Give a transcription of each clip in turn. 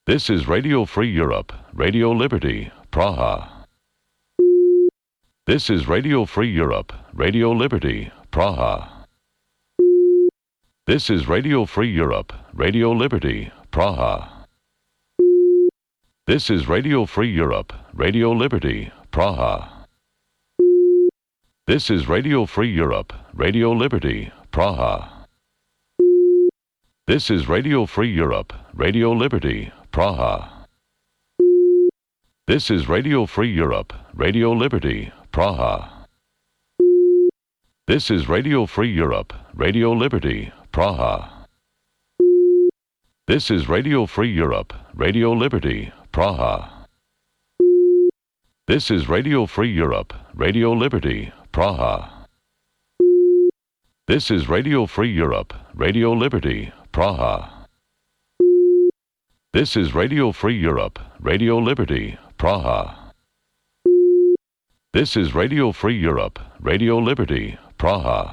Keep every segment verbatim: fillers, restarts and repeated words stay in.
This is Radio Free Europe, Radio Liberty, Praha. This is Radio Free Europe, Radio Liberty, Praha. This is Radio Free Europe, Radio Liberty, Praha. This is Radio Free Europe, Radio Liberty, Praha. This is Radio Free Europe, Radio Liberty, Praha. This is Radio Free Europe, Radio Liberty, Praha. This is Radio Free Europe, Radio Liberty, Praha. This is Radio Free Europe, Radio Liberty, Praha. This is Radio Free Europe, Radio Liberty, Praha. This is Radio Free Europe, Radio Liberty, Praha. This is Radio Free Europe, Radio Liberty, Praha. This is Radio Free Europe, Radio Liberty, Praha. This is Radio Free Europe, Radio Liberty, Praha.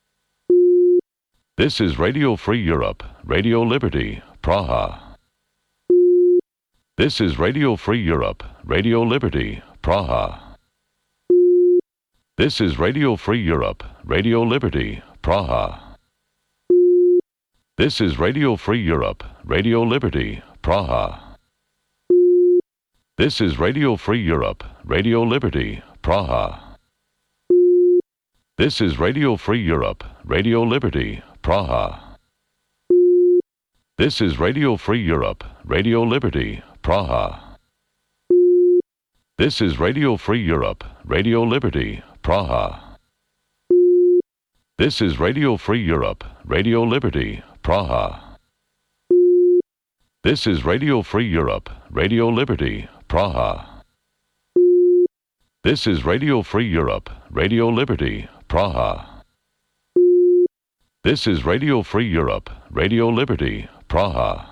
This is Radio Free Europe, Radio Liberty, Praha. This is Radio Free Europe, Radio Liberty, Praha. This is Radio Free Europe, Radio Liberty, Praha. This is Radio Free Europe, Radio Liberty, Praha. This is Radio Free Europe, Radio Liberty, Praha. This is Radio Free Europe, Radio Liberty, Praha. This is Radio Free Europe, Radio Liberty, Praha. This is Radio Free Europe, Radio Liberty, Praha. This is Radio Free Europe, Radio Liberty, Praha. This is Radio Free Europe, Radio Liberty, Praha. This is Radio Free Europe, Radio Liberty, Praha. This is Radio Free Europe, Radio Liberty, Praha.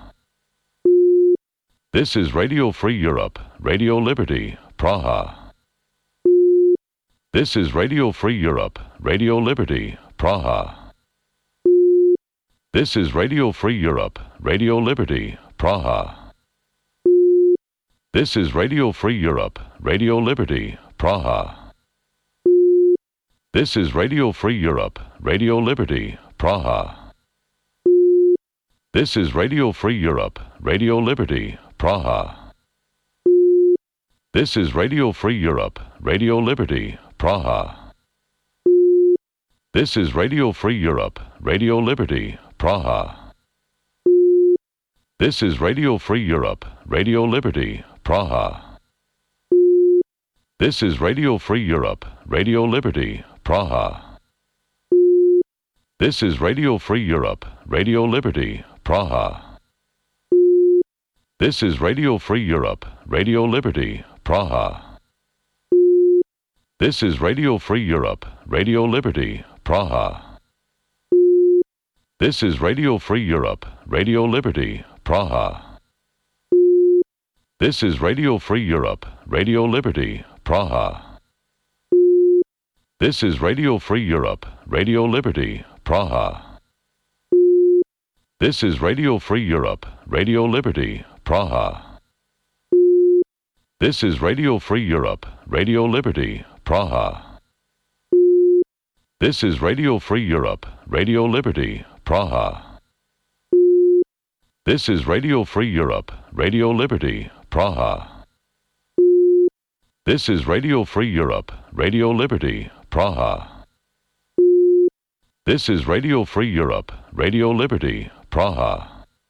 This is Radio Free Europe, Radio Liberty, Praha. This is Radio Free Europe, Radio Liberty, Praha. This is Radio Free Europe, Radio Liberty, Praha. This is Radio Free Europe, Radio Liberty, Praha. This is Radio Free Europe, Radio Liberty, Praha. This is Radio Free Europe, Radio Liberty, Praha. This is Radio Free Europe, Radio Liberty, Praha. This is Radio Free Europe, Radio Liberty, Praha. This is Radio Free Europe, Radio Liberty, Praha. This is Radio Free Europe, Radio Liberty, Praha. This is Radio Free Europe, Radio Liberty, Praha. This is Radio Free Europe, Radio Liberty, Praha. This is Radio Free Europe, Radio Liberty, Praha. This is Radio Free Europe, Radio Liberty, Praha. This is Radio Free Europe, Radio Liberty, Praha. This is Radio Free Europe, Radio Liberty, Praha. This is Radio Free Europe, Radio Liberty, Praha. This is Radio Free Europe, Radio Liberty, Praha. This is Radio Free Europe, Radio Liberty, Praha. This is Radio Free Europe, Radio Liberty, Praha. This is Radio Free Europe, Radio Liberty, Praha. This is Radio Free Europe, Radio Liberty, Praha.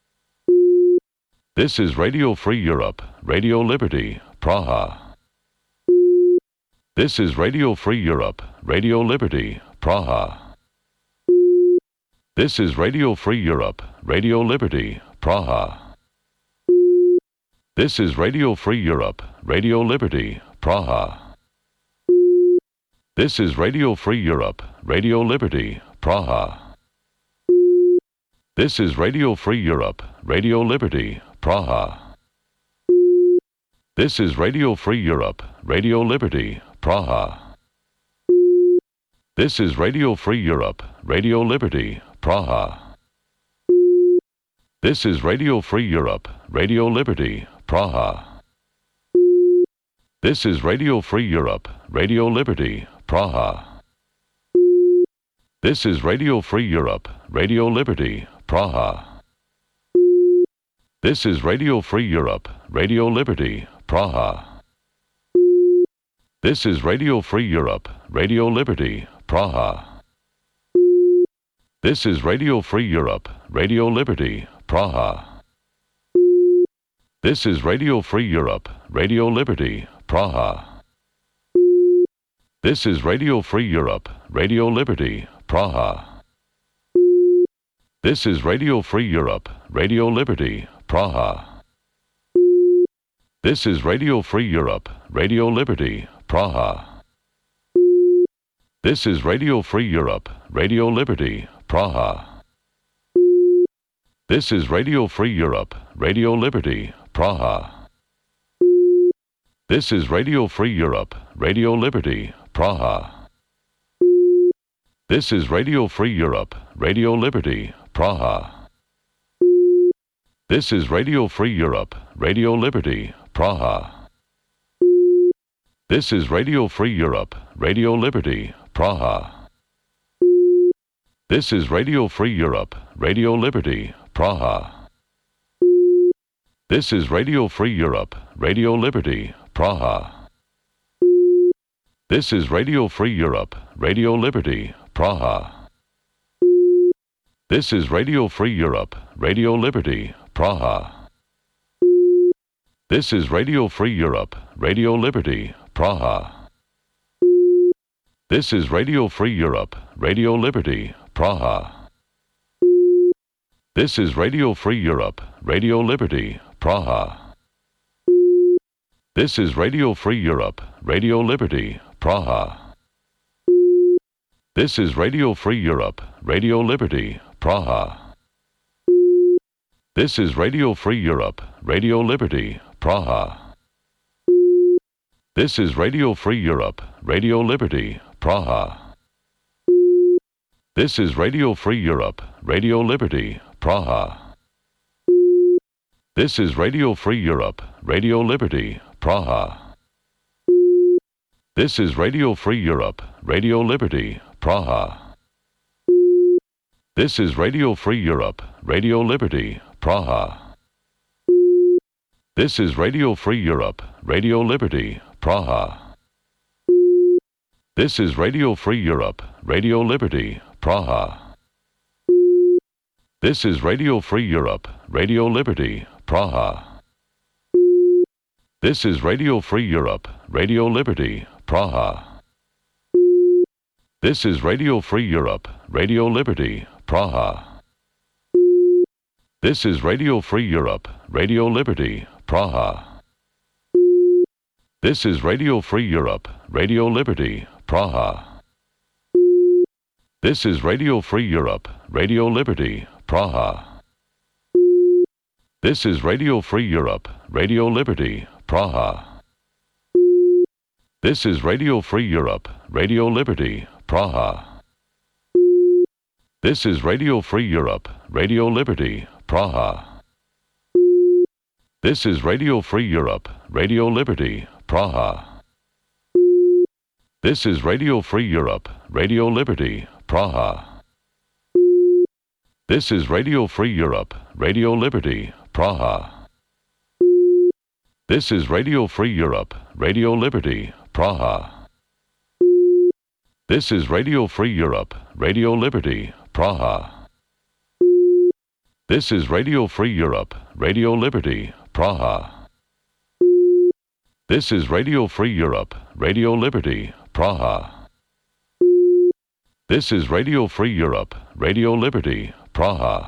This is Radio Free Europe, Radio Liberty, Praha. This is Radio Free Europe, Radio Liberty, Praha. This is Radio Free Europe, Radio Liberty, Praha. This is Radio Free Europe, Radio Liberty, Praha. This is Radio Free Europe, Radio Liberty, Praha. This is Radio Free Europe, Radio Liberty, Praha. This is Radio Free Europe, Radio Liberty, Praha. This is Radio Free Europe, Radio Liberty, Praha. This is Radio Free Europe, Radio Liberty, Praha. This is Radio Free Europe, Radio Liberty, Praha. This is Radio Free Europe, Radio Liberty, Praha. This is Radio Free Europe, Radio Liberty, Praha. This is Radio Free Europe, Radio Liberty, Praha. This is Radio Free Europe, Radio Liberty, Praha. This is Radio Free Europe, Radio Liberty, Praha. This is Radio Free Europe, Radio Liberty, Praha. This is Radio Free Europe, Radio Liberty, Praha. This is Radio Free Europe, Radio Liberty, Praha. This is Radio Free Europe, Radio Liberty, Praha. This is Radio Free Europe, Radio Liberty, Praha. This is Radio Free Europe, Radio Liberty, Praha. This is Radio Free Europe, Radio Liberty, Praha. This is Radio Free Europe, Radio Liberty, Praha. This is Radio Free Europe, Radio Liberty, Praha. This is Radio Free Europe, Radio Liberty, Praha. This is Radio Free Europe, Radio Liberty, Praha. This is Radio Free Europe, Radio Liberty, Praha. This is Radio Free Europe, Radio Liberty, Praha. This is Radio Free Europe, Radio Liberty, Praha. This is Radio Free Europe, Radio Liberty, Praha. This is Radio Free Europe, Radio Liberty, Praha. This is Radio Free Europe, Radio Liberty, Praha. This is Radio Free Europe, Radio Liberty, Praha. This is Radio Free Europe, Radio Liberty, Praha. This is Radio Free Europe, Radio Liberty, Praha. This is Radio Free Europe, Radio Liberty, Praha. This is Radio Free Europe, Radio Liberty, Praha. This is Radio Free Europe, Radio Liberty, Praha. This is Radio Free Europe, Radio Liberty, Praha. This is Radio Free Europe, Radio Liberty, Praha. This is Radio Free Europe, Radio Liberty, Praha. This is Radio Free Europe, Radio Liberty, Praha. This is Radio Free Europe, Radio Liberty, Praha. This is Radio Free Europe, Radio Liberty, Praha. This is Radio Free Europe, Radio Liberty, Praha. This is Radio Free Europe, Radio Liberty, Praha. This is Radio Free Europe, Radio Liberty, Praha. This is Radio Free Europe, Radio Liberty, Praha. This is Radio Free Europe, Radio Liberty, Praha. This is Radio Free Europe, Radio Liberty, Praha. This is Radio Free Europe, Radio Liberty, Praha. This is Radio Free Europe, Radio Liberty, Praha. This is Radio Free Europe, Radio Liberty, Praha. This is Radio Free Europe, Radio Liberty, Praha. This is Radio Free Europe, Radio Liberty, Praha. This is Radio Free Europe, Radio Liberty, Praha. This is Radio Free Europe, Radio Liberty, Praha. This is Radio Free Europe, Radio Liberty, Praha.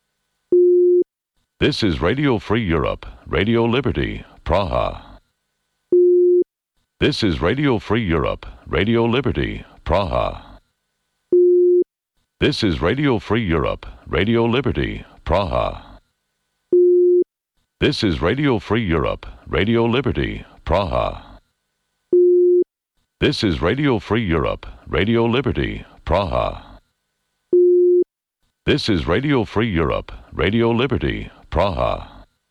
This is Radio Free Europe, Radio Liberty, Praha. This is Radio Free Europe, Radio Liberty, Praha. This is Radio Free Europe, Radio Liberty, Praha. This is Radio Free Europe, Radio Liberty, Praha. This is Radio Free Europe, Radio Liberty, Praha. This is Radio Free Europe, Radio Liberty, Praha.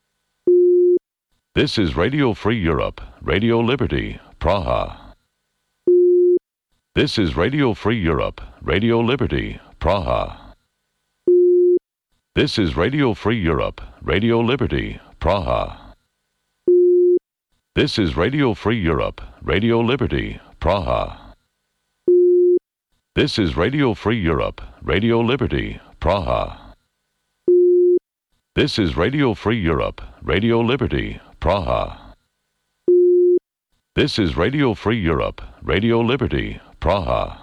This is Radio Free Europe, Radio Liberty, Praha. This is Radio Free Europe, Radio Liberty, Praha. This is Radio Free Europe, Radio Liberty, Praha. This is Radio Free Europe, Radio Liberty, Praha. This is Radio Free Europe, Radio Liberty, Praha. This is Radio Free Europe, Radio Liberty, Praha. This is Radio Free Europe, Radio Liberty, Praha.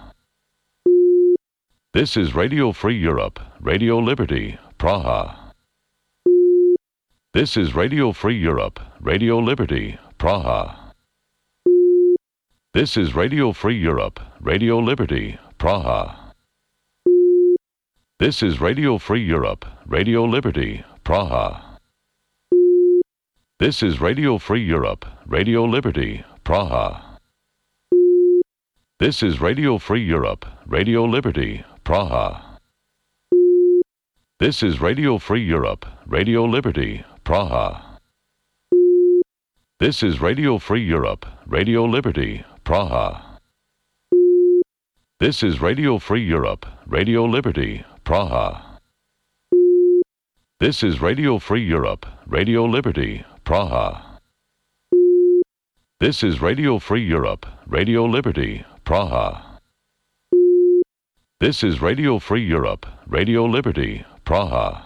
This is Radio Free Europe, Radio Liberty, Praha. This is Radio Free Europe, Radio Liberty, Praha. This is Radio Free Europe, Radio Liberty, Praha. This is Radio Free Europe, Radio Liberty, Praha. This is Radio Free Europe, Radio Liberty, Praha. This is Radio Free Europe, Radio Liberty, Praha. This is Radio Free Europe, Radio Liberty, Praha. This is Radio Free Europe, Radio Liberty, Praha. This is Radio Free Europe, Radio Liberty, Praha. This is Radio Free Europe, Radio Liberty, Praha. This is Radio Free Europe, Radio Liberty, Praha. This is Radio Free Europe, Radio Liberty, Praha.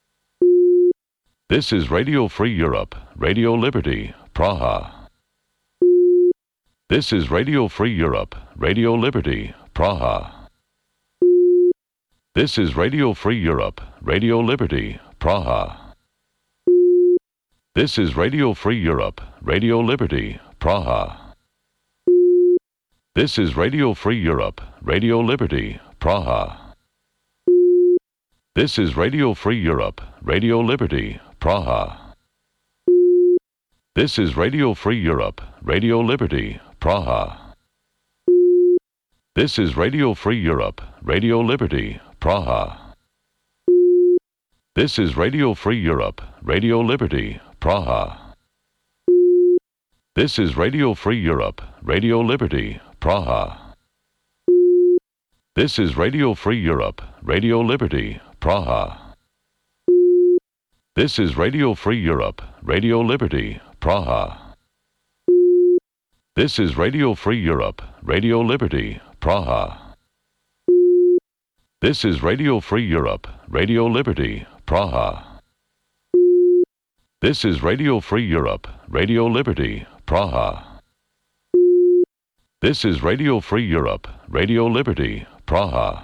This is Radio Free Europe, Radio Liberty, Praha. This is Radio Free Europe, Radio Liberty, Praha. This is Radio Free Europe, Radio Liberty, Praha. This is Radio Free Europe, Radio Liberty, Praha. This is Radio Free Europe, Radio Liberty, Praha. This is Radio Free Europe, Radio Liberty, Praha. This is Radio Free Europe, Radio Liberty, Praha. This is Radio Free Europe, Radio Liberty, Praha. This is Radio Free Europe, Radio Liberty, Praha. This is Radio Free Europe, Radio Liberty, Praha. This is Radio Free Europe, Radio Liberty, Praha. This is Radio Free Europe, Radio Liberty, Praha. This is Radio Free Europe, Radio Liberty, Praha. This is Radio Free Europe, Radio Liberty, Praha. This is Radio Free Europe, Radio Liberty, Praha. This is Radio Free Europe, Radio Liberty, Praha.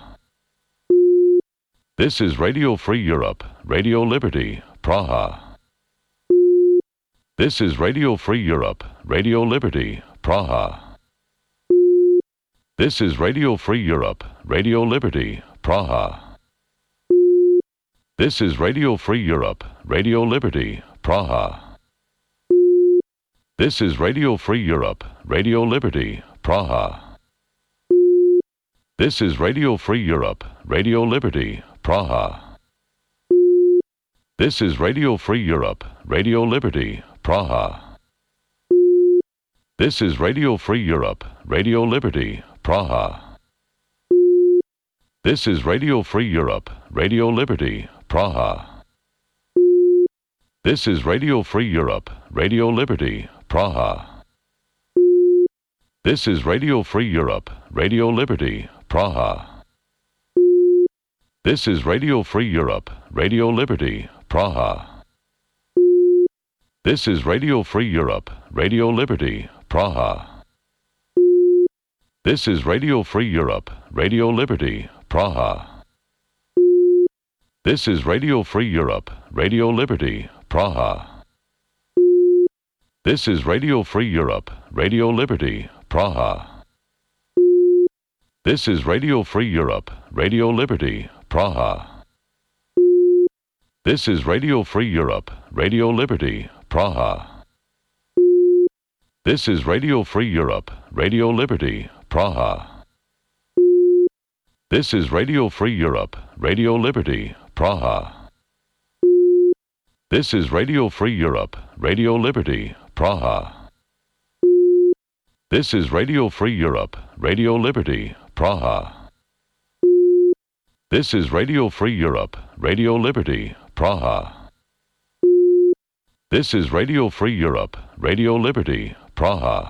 This is Radio Free Europe, Radio Liberty, Praha. This is Radio Free Europe, Radio Liberty, Praha. This is Radio Free Europe, Radio Liberty, Praha. This is Radio Free Europe, Radio Liberty, Praha. This is Radio Free Europe, Radio Liberty, Praha. This is Radio Free Europe, Radio Liberty, Praha. This is Radio Free Europe, Radio Liberty, Praha. This is Radio Free Europe, Radio Liberty, Praha. This is Radio Free Europe, Radio Liberty, Praha. This is Radio Free Europe, Radio Liberty, Praha. This is Radio Free Europe, Radio Liberty, Praha. This is Radio Free Europe, Radio Liberty, Praha. This is Radio Free Europe, Radio Liberty, Praha. This is Radio Free Europe, Radio Liberty, Praha. This is Radio Free Europe, Radio Liberty, Praha. This is Radio Free Europe, Radio Liberty, Praha. This is Radio Free Europe, Radio Liberty, Praha. This is Radio Free Europe, Radio Liberty, Praha. This is Radio Free Europe, Radio Liberty, Praha. This is Radio Free Europe, Radio Liberty, Praha. This is Radio Free Europe, Radio Liberty, Praha. This is Radio Free Europe, Radio Liberty, Praha. This is Radio Free Europe, Radio Liberty, Praha. This is Radio Free Europe, Radio Liberty, Praha.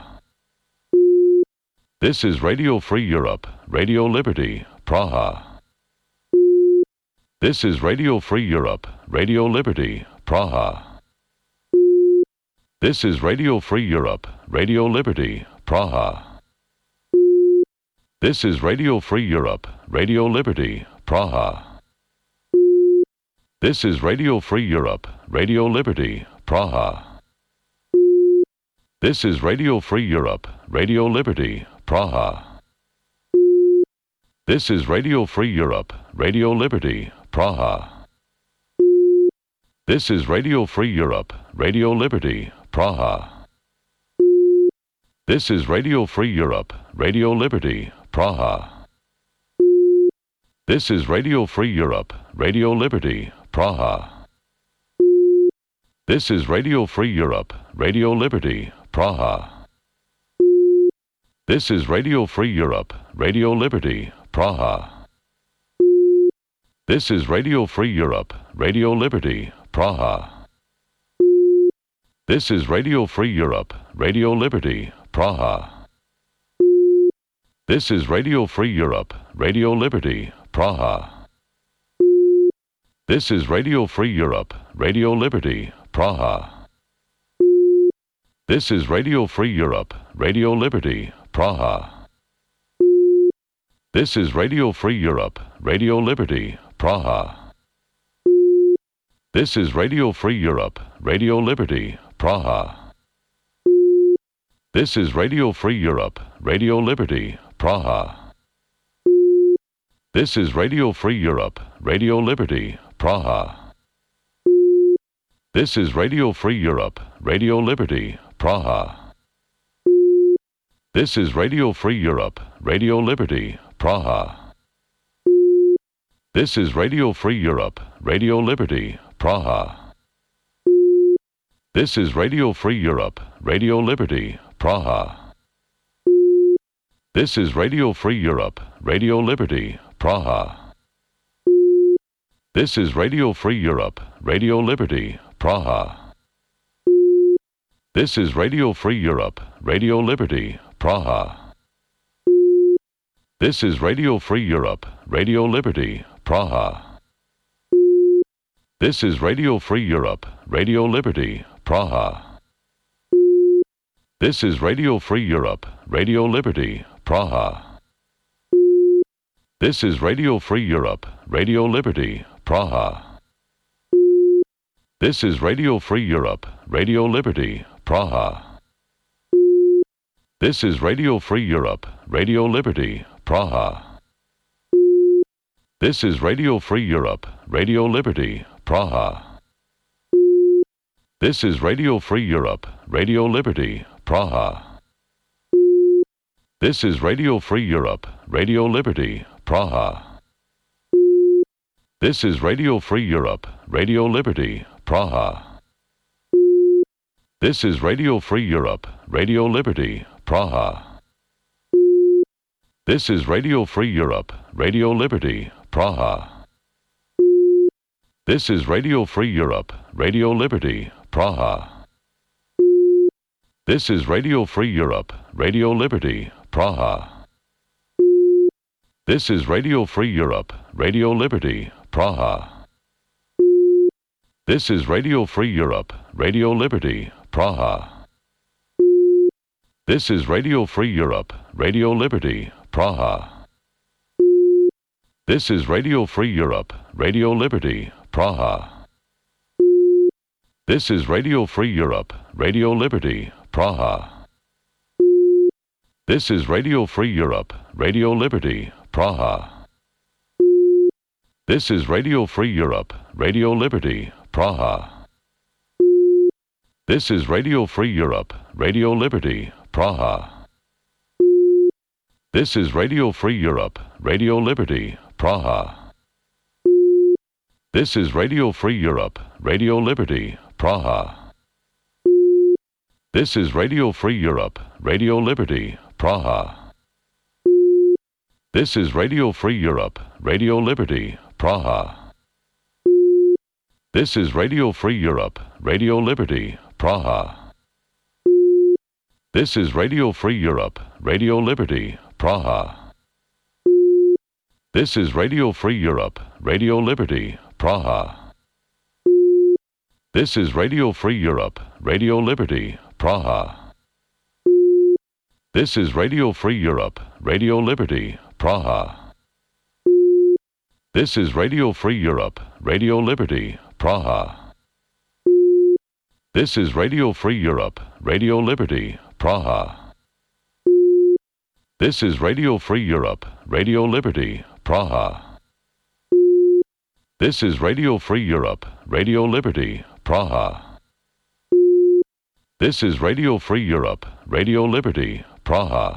This is Radio Free Europe, Radio Liberty, Praha. This is Radio Free Europe, Radio Liberty, Praha. This is Radio Free Europe, Radio Liberty, Praha. This is Radio Free Europe, Radio Liberty, Praha. This is Radio Free Europe, Radio Liberty, Praha. This is Radio Free Europe, Radio Liberty, Praha. This is Radio Free Europe, Radio Liberty, Praha. This is Radio Free Europe, Radio Liberty, Praha. This is Radio Free Europe, Radio Liberty, Praha. This is Radio Free Europe, Radio Liberty, Praha. This is Radio Free Europe, Radio Liberty, Praha. This is Radio Free Europe, Radio Liberty, Praha. This is Radio Free Europe, Radio Liberty, Praha. This is Radio Free Europe, Radio Liberty, Praha. This is Radio Free Europe, Radio Liberty, Praha. This is Radio Free Europe, Radio Liberty, Praha. This is Radio Free Europe, Radio Liberty, Praha. This is Radio Free Europe, Radio Liberty, Praha. This is Radio Free Europe, Radio Liberty, Praha. This is Radio Free Europe, Radio Liberty, Praha. This is Radio Free Europe, Radio Liberty, Praha. This is Radio Free Europe, Radio Liberty, Praha. This is Radio Free Europe, Radio Liberty, Praha. This is Radio Free Europe, Radio Liberty, Praha. This is Radio Free Europe, Radio Liberty, Praha. This is Radio Free Europe, Radio Liberty, Praha. This is Radio Free Europe, Radio Liberty, Praha. This is Radio Free Europe, Radio Liberty, Praha. This is Radio Free Europe, Radio Liberty, Praha. This is Radio Free Europe, Radio Liberty, Praha. This is Radio Free Europe, Radio Liberty, Praha. This is Radio Free Europe, Radio Liberty, Praha. This is Radio Free Europe, Radio Liberty, Praha. This is Radio Free Europe, Radio Liberty, Praha. This is Radio Free Europe, Radio Liberty, Praha. This is Radio Free Europe, Radio Liberty, Praha. This is Radio Free Europe, Radio Liberty, Praha. This is Radio Free Europe, Radio Liberty, Praha. This is Radio Free Europe, Radio Liberty, Praha. This is Radio Free Europe, Radio Liberty, Praha. This is Radio Free Europe, Radio Liberty, Praha. This is Radio Free Europe, Radio Liberty, Praha. This is Radio Free Europe, Radio Liberty, Praha. This is Radio Free Europe, Radio Liberty, Praha. This is Radio Free Europe, Radio Liberty, Praha. This is Radio Free Europe, Radio Liberty, Praha. This is Radio Free Europe, Radio Liberty, Praha. This is Radio Free Europe, Radio Liberty, Praha. This is Radio Free Europe, Radio Liberty, Praha. This is Radio Free Europe, Radio Liberty, Praha. This is Radio Free Europe, Radio Liberty, Praha. This is Radio Free Europe, Radio Liberty, Praha. This is Radio Free Europe, Radio Liberty, Praha. This is Radio Free Europe, Radio Liberty, Praha. This is Radio Free Europe, Radio Liberty, Praha. This is Radio Free Europe, Radio Liberty, Praha. This is Radio Free Europe, Radio Liberty, Praha. This is Radio Free Europe, Radio Liberty, Praha. This is Radio Free Europe, Radio Liberty, Praha. This is Radio Free Europe, Radio Liberty, Praha. This is Radio Free Europe, Radio Liberty, Praha. This is Radio Free Europe, Radio Liberty, Praha. This is Radio Free Europe, Radio Liberty, Praha. This is Radio Free Europe, Radio Liberty, Praha.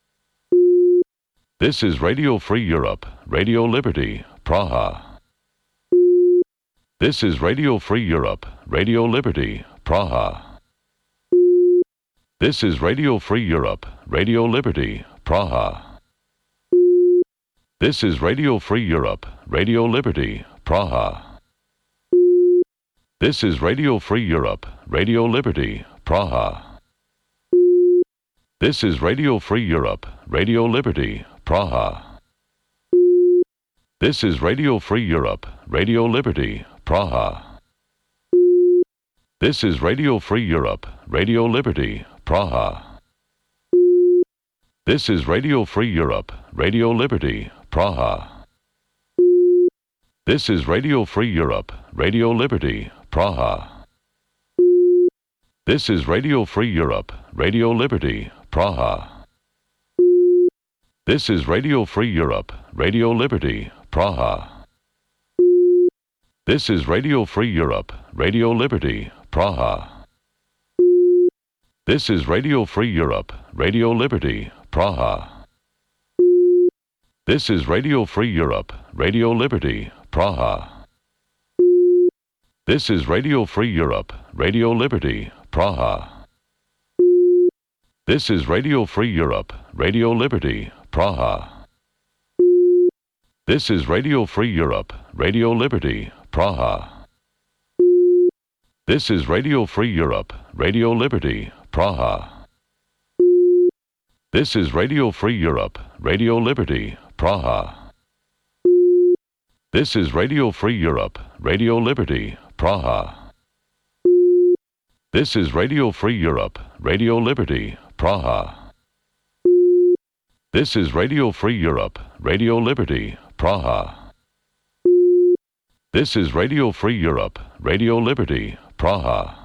This is Radio Free Europe, Radio Liberty, Praha. This is Radio Free Europe, Radio Liberty, Praha. This is Radio Free Europe, Radio Liberty, Praha. This is Radio Free Europe, Radio Liberty, Praha. This is Radio Free Europe, Radio Liberty, Praha. This is Radio Free Europe, Radio Liberty, Praha. This is Radio Free Europe, Radio Liberty, Praha. This is Radio Free Europe, Radio Liberty, Praha. This is Radio Free Europe, Radio Liberty, Praha. This is Radio Free Europe, Radio Liberty, Praha. This is Radio Free Europe, Radio Liberty, Praha. This is Radio Free Europe, Radio Liberty, Praha. This is Radio Free Europe, Radio Liberty, Praha. This is Radio Free Europe, Radio Liberty, Praha. This is Radio Free Europe, Radio Liberty, Praha. This is Radio Free Europe, Radio Liberty, Praha. This is Radio Free Europe, Radio Liberty, Praha. This is Radio Free Europe, Radio Liberty, Praha. This is Radio Free Europe, Radio Liberty, Praha. This is Radio Free Europe, Radio Liberty, Praha. This is Radio Free Europe, Radio Liberty, Praha. This is Radio Free Europe, Radio Liberty, Praha. This is Radio Free Europe, Radio Liberty, Praha. This is Radio Free Europe, Radio Liberty, Praha.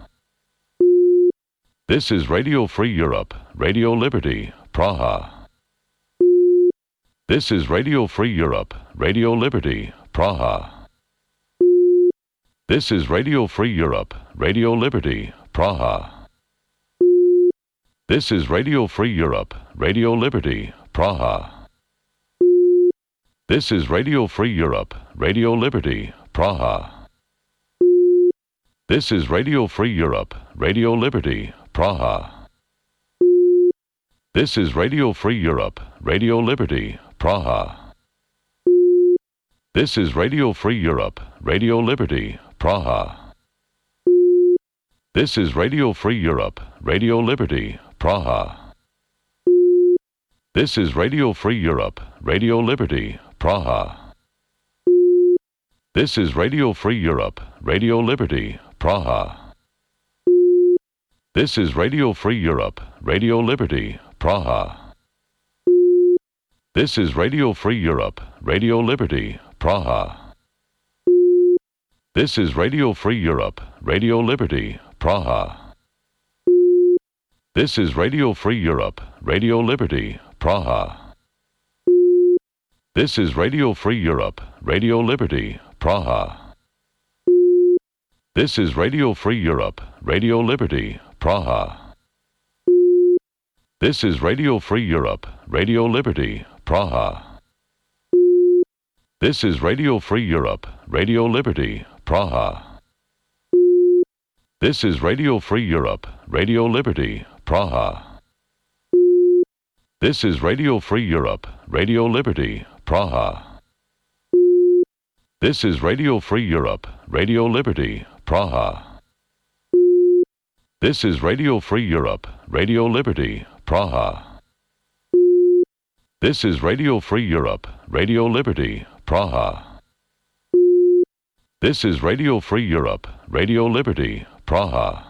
This is Radio Free Europe, Radio Liberty, Praha. This is Radio Free Europe, Radio Liberty, Praha. This is Radio Free Europe, Radio Liberty, Praha. This is Radio Free Europe, Radio Liberty, Praha. This is Radio Free Europe, Radio Liberty, Praha. This is Radio Free Europe, Radio Liberty, Praha. This is Radio Free Europe, Radio Liberty, Praha. This is Radio Free Europe, Radio Liberty, Praha. This is Radio Free Europe, Radio Liberty, Praha. This is Radio Free Europe, Radio Liberty, Praha. This is Radio Free Europe, Radio Liberty, Praha. This is Radio Free Europe, Radio Liberty, Praha. This is Radio Free Europe, Radio Liberty, Praha. This is Radio Free Europe, Radio Liberty, Praha. This is Radio Free Europe, Radio Liberty, Praha. This is Radio Free Europe, Radio Liberty, Praha. This is Radio Free Europe, Radio Liberty, Praha. This is Radio Free Europe, Radio Liberty, Praha. This is Radio Free Europe, Radio Liberty, Praha. This is Radio Free Europe, Radio Liberty, Praha. This is Radio Free Europe, Radio Liberty, Praha. This is Radio Free Europe, Radio Liberty, Praha. This is Radio Free Europe, Radio Liberty, Praha. This is Radio Free Europe, Radio Liberty, Praha. This is Radio Free Europe, Radio Liberty, Praha.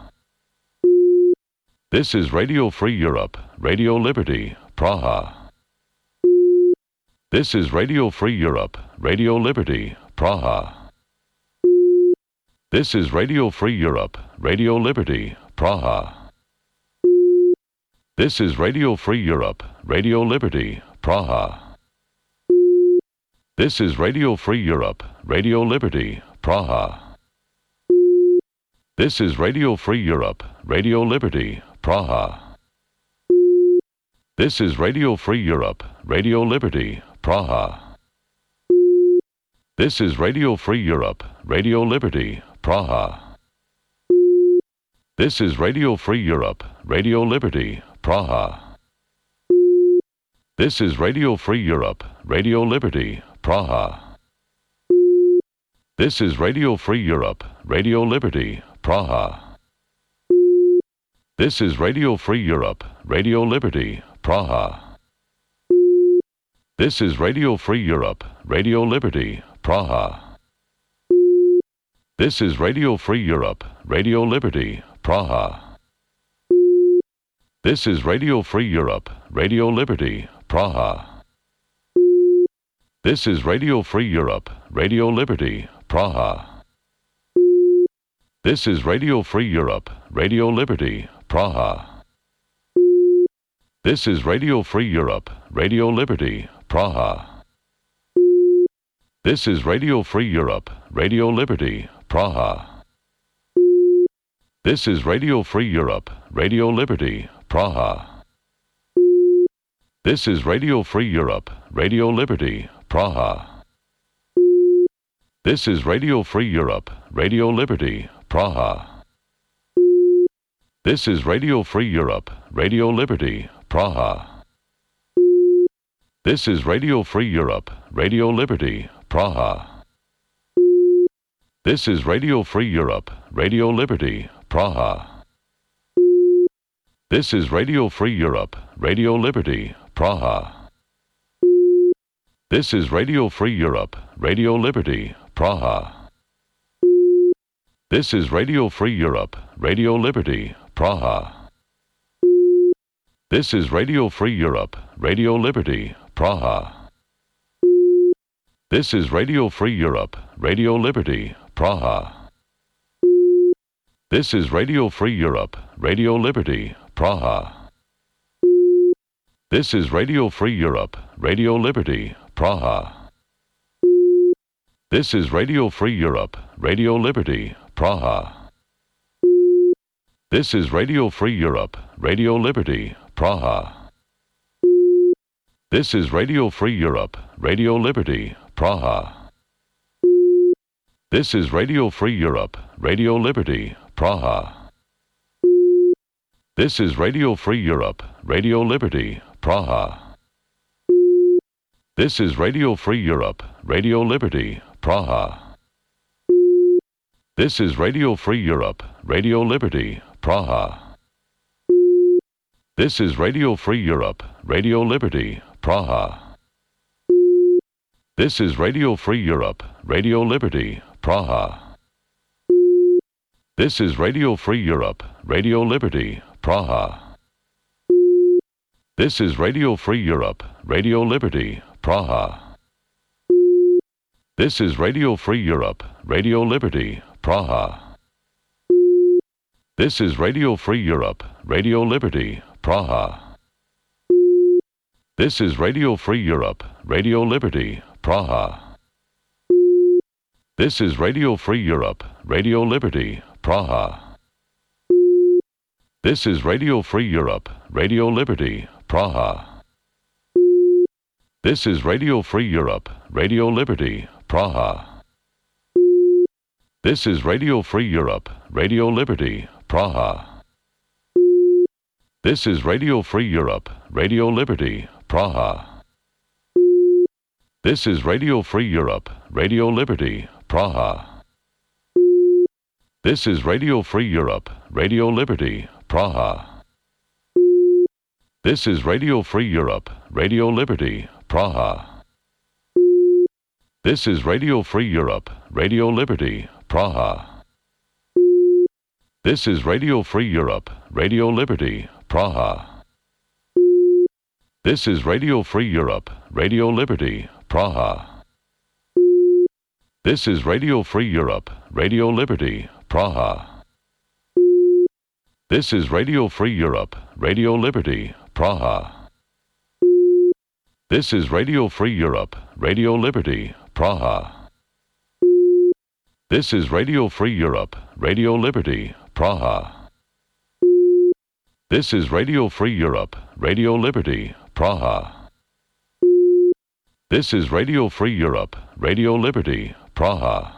This is Radio Free Europe, Radio Liberty, Praha. This is Radio Free Europe, Radio Liberty, Praha. This is Radio Free Europe, Radio Liberty, Praha. This is Radio Free Europe, Radio Liberty, Praha. This is Radio Free Europe, Radio Liberty, Praha. This is Radio Free Europe, Radio Liberty, Praha. This is Radio Free Europe, Radio Liberty, Praha. This is Radio Free Europe, Radio Liberty, Praha. This is Radio Free Europe, Radio Liberty, Praha. This is Radio Free Europe, Radio Liberty, Praha. This is Radio Free Europe, Radio Liberty, Praha. This is Radio Free Europe, Radio Liberty, Praha. This is Radio Free Europe, Radio Liberty, Praha. This is Radio Free Europe, Radio Liberty, Praha. This is Radio Free Europe, Radio Liberty, Praha. This is Radio Free Europe, Radio Liberty, Praha. This is Radio Free Europe, Radio Liberty, Praha. This is Radio Free Europe, Radio Liberty, Praha. This is Radio Free Europe, Radio Liberty, Praha. This is Radio Free Europe, Radio Liberty, Praha. This is Radio Free Europe, Radio Liberty, Praha. This is Radio Free Europe, Radio Liberty, Praha. This is Radio Free Europe, Radio Liberty, Praha. This is Radio Free Europe, Radio Liberty, Praha. This is Radio Free Europe, Radio Liberty, Praha. This is Radio Free Europe, Radio Liberty, Praha. This is Radio Free Europe, Radio Liberty, Praha. This is Radio Free Europe, Radio Liberty, Praha. This is Radio Free Europe, Radio Liberty, Praha. This is Radio Free Europe, Radio Liberty, Praha. This is Radio Free Europe, Radio Liberty, Praha. This is Radio Free Europe, Radio Liberty, Praha. This is Radio Free Europe, Radio Liberty, Praha. This is Radio Free Europe, Radio Liberty, Praha. This is Radio Free Europe, Radio Liberty, Praha. This is Radio Free Europe, Radio Liberty, Praha. This is Radio Free Europe, Radio Liberty, Praha. This is Radio Free Europe, Radio Liberty, Praha. This is Radio Free Europe, Radio Liberty, Praha. This is Radio Free Europe, Radio Liberty, Praha. This is Radio Free Europe, Radio Liberty, Praha. This is Radio Free Europe, Radio Liberty, Praha. This is Radio Free Europe, Radio Liberty, Praha. This is Radio Free Europe, Radio Liberty, Praha. This is Radio Free Europe, Radio Liberty, Praha. This is Radio Free Europe, Radio Liberty, Praha. This is Radio Free Europe, Radio Liberty, Praha. This is Radio Free Europe, Radio Liberty, Praha. This is Radio Free Europe, Radio Liberty, Praha. This is Radio Free Europe, Radio Liberty, Praha. This is Radio Free Europe, Radio Liberty, Praha. This is Radio Free Europe, Radio Liberty, Praha. This is Radio Free Europe, Radio Liberty, Praha. This is Radio Free Europe, Radio Liberty, Praha. This is Radio Free Europe, Radio Liberty, Praha. This is Radio Free Europe, Radio Liberty, Praha. This is Radio Free Europe, Radio Liberty, Praha. This is Radio Free Europe, Radio Liberty, Praha. This is Radio Free Europe, Radio Liberty, Praha. This is Radio Free Europe, Radio Liberty, Praha. This is Radio Free Europe, Radio Liberty, Praha. This is Radio Free Europe, Radio Liberty, Praha. This is Radio Free Europe, Radio Liberty, Praha.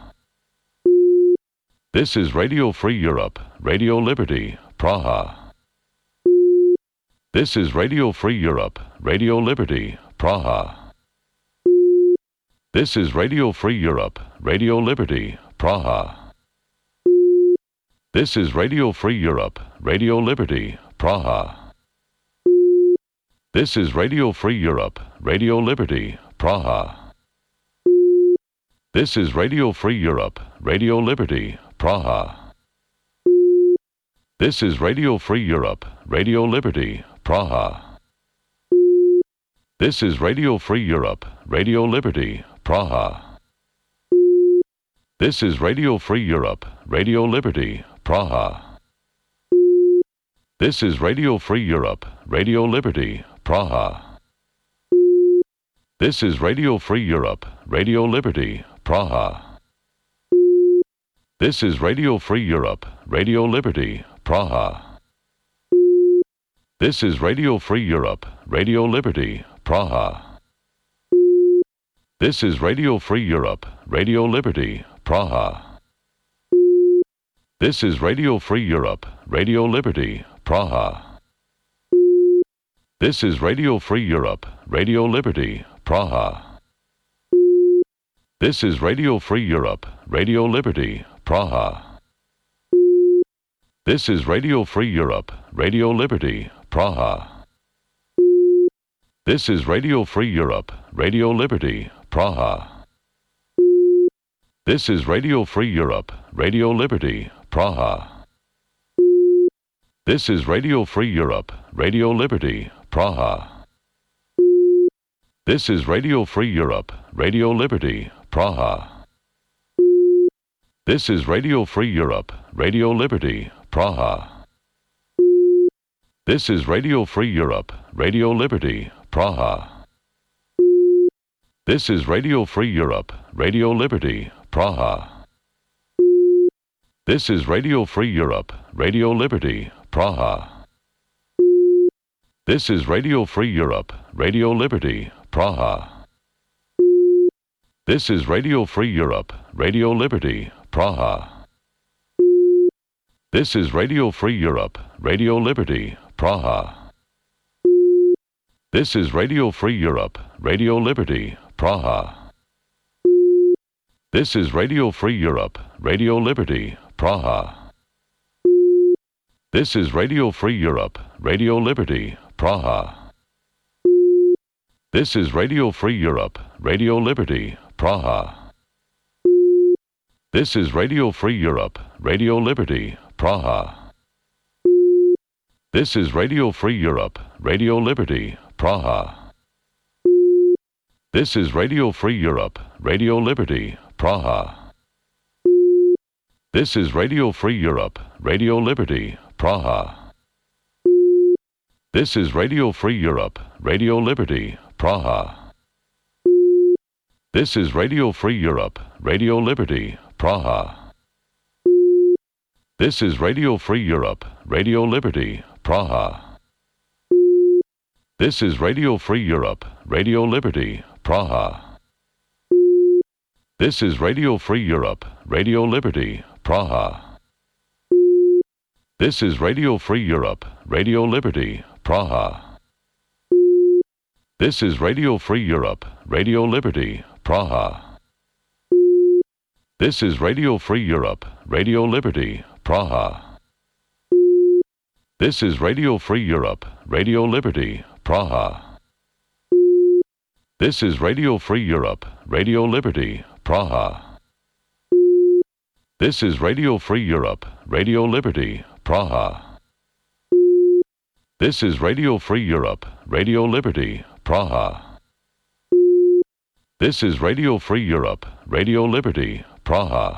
This is Radio Free Europe, Radio Liberty, Praha. This is Radio Free Europe, Radio Liberty, Praha. This is Radio Free Europe, Radio Liberty, Praha. This is Radio Free Europe, Radio Liberty, Praha. This is Radio Free Europe, Radio Liberty, Praha. This is Radio Free Europe, Radio Liberty, Praha. This is Radio Free Europe, Radio Liberty, Praha. This is Radio Free Europe, Radio Liberty, Praha. This is Radio Free Europe, Radio Liberty, Praha. This is Radio Free Europe, Radio Liberty, Praha. This is Radio Free Europe, Radio Liberty, Praha. This is Radio Free Europe, Radio Liberty, Praha. This is Radio Free Europe, Radio Liberty, Praha. This is Radio Free Europe, Radio Liberty, Praha. This is Radio Free Europe, Radio Liberty, Praha. This is Radio Free Europe, Radio Liberty, Praha. This is Radio Free Europe, Radio Liberty, Praha. This is Radio Free Europe, Radio Liberty, Praha. This is Radio Free Europe, Radio Liberty, Praha. This is Radio Free Europe, Radio Liberty, Praha. This is Radio Free Europe, Radio Liberty, Praha. This is Radio Free Europe, Radio Liberty, Praha. This is Radio Free Europe, Radio Liberty, Praha. This is Radio Free Europe, Radio Liberty, Praha. This is Radio Free Europe, Radio Liberty, Praha. This is Radio Free Europe, Radio Liberty, Praha. This is Radio Free Europe, Radio Liberty, Praha. This is Radio Free Europe, Radio Liberty, Praha. This is Radio Free Europe, Radio Liberty, Praha. This is Radio Free Europe, Radio Liberty, Praha. This is Radio Free Europe, Radio Liberty, Praha. This is Radio Free Europe, Radio Liberty, Praha. This is Radio Free Europe, Radio Liberty, Praha. This is Radio Free Europe, Radio Liberty, Praha. This is Radio Free Europe, Radio Liberty, Praha. This is Radio Free Europe, Radio Liberty, Praha. This is Radio Free Europe, Radio Liberty, Praha. This is Radio Free Europe, Radio Liberty, Praha. This is Radio Free Europe, Radio Liberty, Praha. This is Radio Free Europe, Radio Liberty, Praha. This is Radio Free Europe, Radio Liberty, Praha. This is Radio Free Europe, Radio Liberty, Praha. This is Radio Free Europe, Radio Liberty, Praha. This is Radio Free Europe, Radio Liberty, Praha. This is Radio Free Europe, Radio Liberty, Praha. This is Radio Free Europe, Radio Liberty, Praha. This is Radio Free Europe, Radio Liberty, Praha. This is Radio Free Europe, Radio Liberty, Praha. This is Radio Free Europe, Radio Liberty, Praha. This is Radio Free Europe, Radio Liberty, Praha.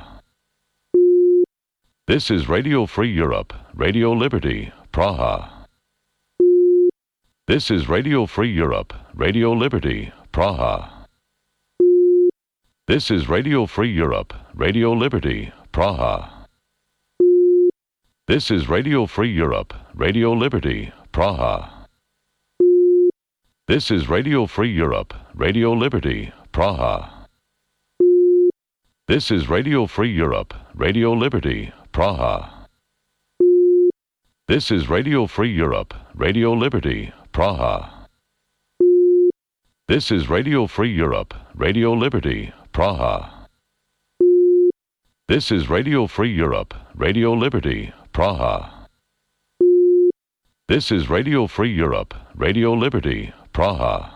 This is Radio Free Europe, Radio Liberty, Praha. This is Radio Free Europe, Radio Liberty, Praha. This is Radio Free Europe, Radio Liberty, Praha. This is Radio Free Europe, Radio Liberty, Praha. This is Radio Free Europe, Radio Liberty, Praha. This is Radio Free Europe, Radio Liberty, Praha. This is Radio Free Europe, Radio Liberty, Praha. This is Radio Free Europe, Radio Liberty, Praha. This is Radio Free Europe, Radio Liberty, Praha. This is Radio Free Europe, Radio Liberty, Praha.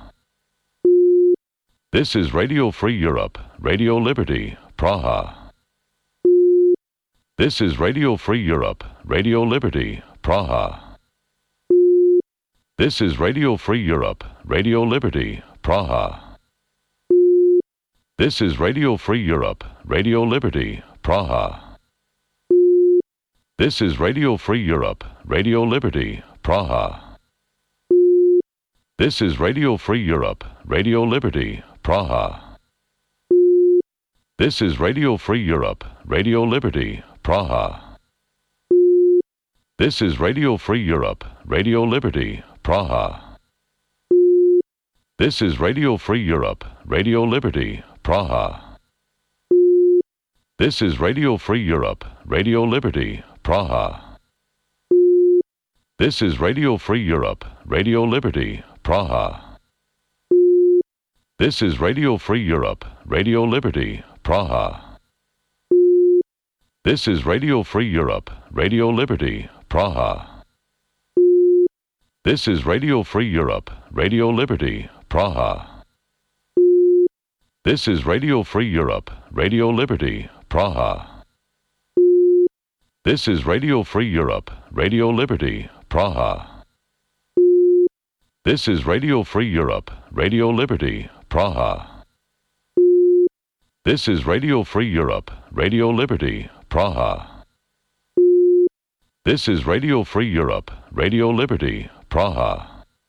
This is Radio Free Europe, Radio Liberty, Praha. This is Radio Free Europe, Radio Liberty, Praha. This is Radio Free Europe, Radio Liberty, Praha. This is Radio Free Europe, Radio Liberty, Praha. This is Radio Free Europe, Radio Liberty, Praha. This is Radio Free Europe, Radio Liberty, Praha. This is Radio Free Europe, Radio Liberty, Praha. This is Radio Free Europe, Radio Liberty, Praha. This is Radio Free Europe, Radio Liberty, Praha. This is Radio Free Europe, Radio Liberty, Praha. This is Radio Free Europe, Radio Liberty, Praha. This is Radio Free Europe, Radio Liberty, Praha. This is Radio Free Europe, Radio Liberty, Praha. This is Radio Free Europe, Radio Liberty, Praha. This is Radio Free Europe, Radio Liberty, Praha. This is Radio Free Europe, Radio Liberty, Praha. This is Radio Free Europe, Radio Liberty, Praha. This is Radio Free Europe, Radio Liberty, Praha. This is Radio Free Europe, Radio Liberty, Praha.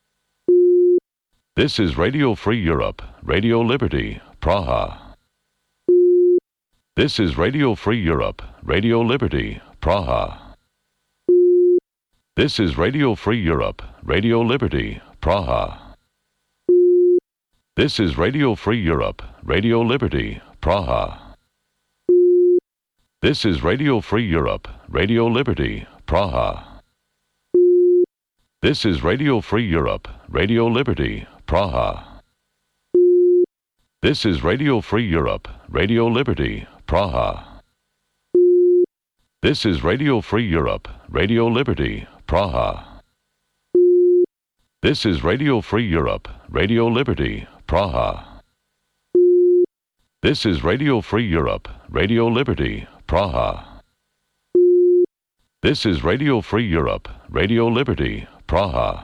This is Radio Free Europe, Radio Liberty, Praha. This is Radio Free Europe, Radio Liberty, Praha. This is Radio Free Europe, Radio Liberty, Praha. This is Radio Free Europe, Radio Liberty, Praha. This is Radio Free Europe, Radio Liberty, Praha. This is Radio Free Europe, Radio Liberty, Praha. This is Radio Free Europe, Radio Liberty, Praha. This is Radio Free Europe, Radio Liberty, Praha. This is Radio Free Europe, Radio Liberty, Praha. This is Radio Free Europe, Radio Liberty, Praha. This is Radio Free Europe, Radio Liberty, Praha.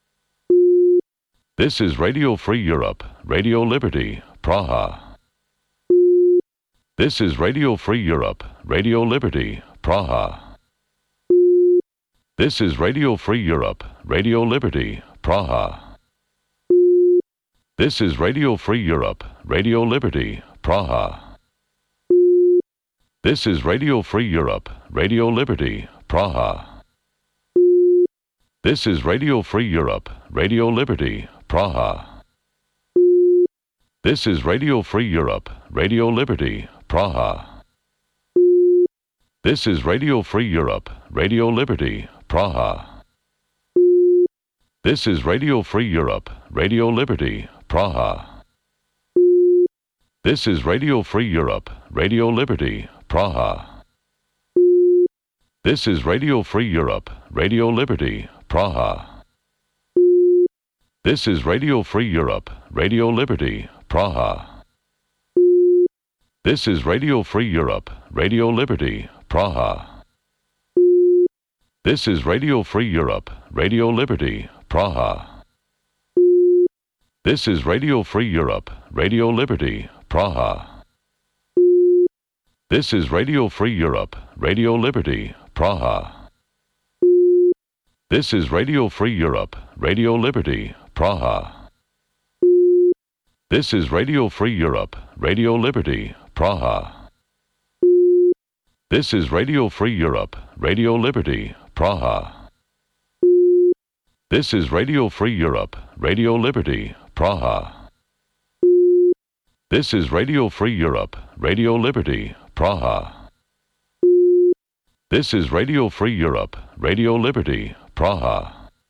This is Radio Free Europe, Radio Liberty, Praha. This is Radio Free Europe, Radio Liberty, Praha. This is Radio Free Europe, Radio Liberty, Praha. This is Radio Free Europe, Radio Liberty, Praha. This is Radio Free Europe, Radio Liberty, Praha. This is Radio Free Europe, Radio Liberty, Praha. This is Radio Free Europe, Radio Liberty, Praha. This is Radio Free Europe, Radio Liberty, Praha. This is Radio Free Europe, Radio Liberty, Praha. This is Radio Free Europe, Radio Liberty, Praha. This is Radio Free Europe, Radio Liberty, Praha. This is Radio Free Europe, Radio Liberty, Praha. This is Radio Free Europe, Radio Liberty, Praha. This is Radio Free Europe, Radio Liberty, Praha. This is Radio Free Europe, Radio Liberty, Praha. This is Radio Free Europe, Radio Liberty, Praha. This is Radio Free Europe, Radio Liberty, Praha. This is Radio Free Europe, Radio Liberty, Praha. This is Radio Free Europe, Radio Liberty, Praha. This is Radio Free Europe, Radio Liberty, Praha. This is Radio Free Europe, Radio Liberty, Praha. This is Radio Free Europe, Radio Liberty, Praha.